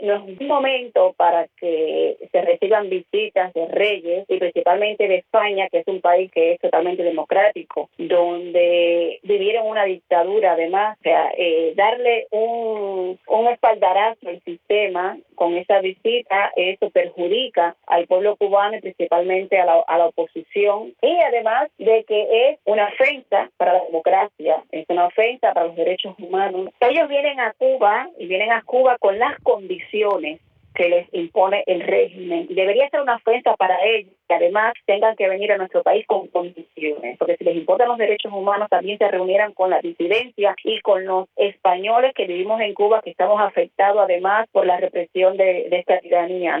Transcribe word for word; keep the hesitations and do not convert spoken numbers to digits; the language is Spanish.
No es un momento para que se reciban visitas de reyes y principalmente de España, que es un país que es totalmente democrático, donde vivieron una dictadura además. O sea, eh, darle un, un espaldarazo al sistema con esa visita, eso perjudica al pueblo cubano y principalmente a la, a la oposición, y además de que es una ofensa para la democracia, es una ofensa para los derechos humanos. Ellos vienen a Cuba y vienen a Cuba con las condiciones que les impone el régimen, y debería ser una ofensa para ellos que además tengan que venir a nuestro país con condiciones, porque si les importan los derechos humanos también se reunieran con la disidencia y con los españoles que vivimos en Cuba, que estamos afectados además por la represión de, de esta tiranía, ¿no?